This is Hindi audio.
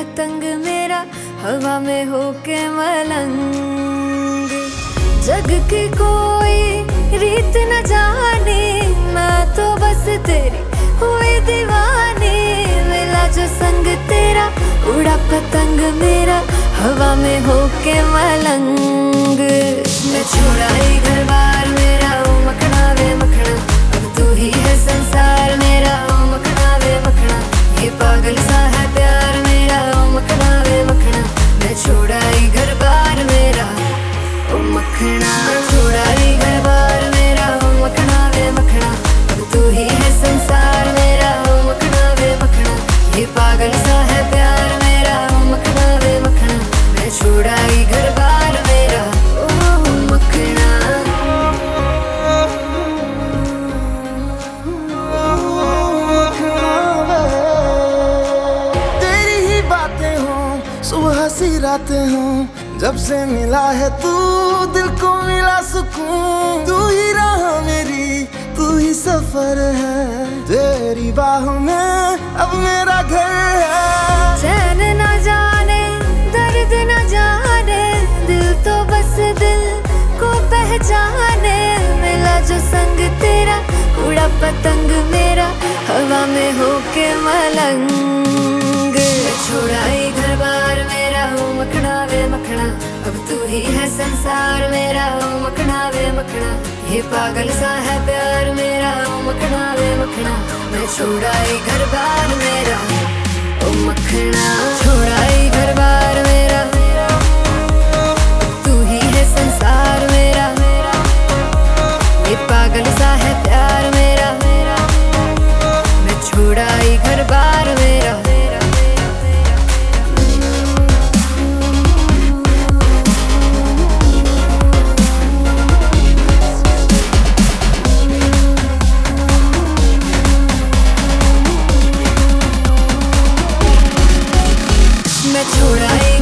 पतंग मेरा हवा में होके मलंग। जग की कोई रीत न जाने, मैं तो बस तेरी हुई दीवानी। मिला जो संग तेरा उड़ा पतंग मेरा हवा में होके मलंग। मैं छोड़ा ही घर बार मेरा ओ मखना वे मखना, अब तू ही है संसार मेरा ओ मखना वे मखना। ये पागल सा है प्यार मेरा ओ मखना वे मखना। मैं छोड़ा ही घर बार मेरा ओ मखना, छोड़ा ही घर बार मेरा ओ मखना वे मखना। अब तू ही है संसार मेरा ओ मखना वे मखना। ये पागल सा है प्यार मेरा ओ मखना वे मखना। मैं छोड़ा ही घर बार मेरा ओ मखना। तेरी ही बातें हों सुबह सी रातें हों, जब से मिला है तू दिल को मिला सुकून। तू ही राह मेरी तू ही सफर है, तेरी बाहों में अब मेरा घर है। चैन न जाने दर्द न जाने, दिल तो बस दिल को पहचाने। मिला जो संग तेरा उड़ा पतंग मेरा हवा में होके मलंग। छोड़ा ही घर बार मेरा ओ मखना वे मखना, अब तू ही है संसार मेरा ओ मखना वे मखना। ये पागल सा है प्यार मेरा ओ मखना वे मखना। मैं छोड़ा ही घर बार मेरा ओ मखना, छोड़ा ही घर बार मेरा, तू ही है संसार मेरा। ये पागल सा है प्यार मेरा, मैं छोड़ा ही घर बार मेरा। मैं छोड़ा